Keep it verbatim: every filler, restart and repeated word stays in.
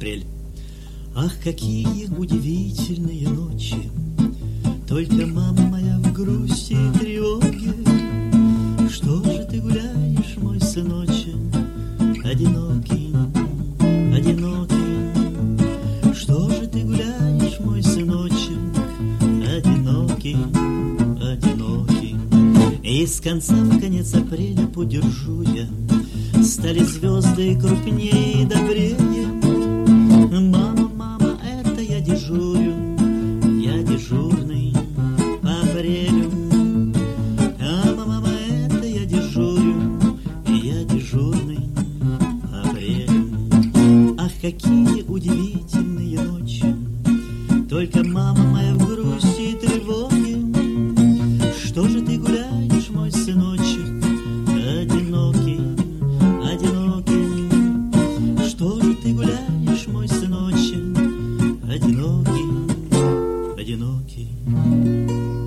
апрель. Ах, какие удивительные ночи, только мама моя в грусти и тревоге. Что же ты гуляешь, мой сыночек, одинокий, одинокий? Что же ты гуляешь, мой сыночек, одинокий, одинокий? И с конца в конец апреля подержу я, стали звезды крупнее и добрее. Мама, мама, это я дежурю, я дежурный по апрелю. Мама, мама, это я дежурю, я дежурный по апрелю. Ах, какие удивительные ночи, только мама моя в грусти и тревоге. Что же ты гуляешь, мой сыночек, одинокий, одинокий? Что же ты гуляешь, мой сыночек, одинокий, одинокий?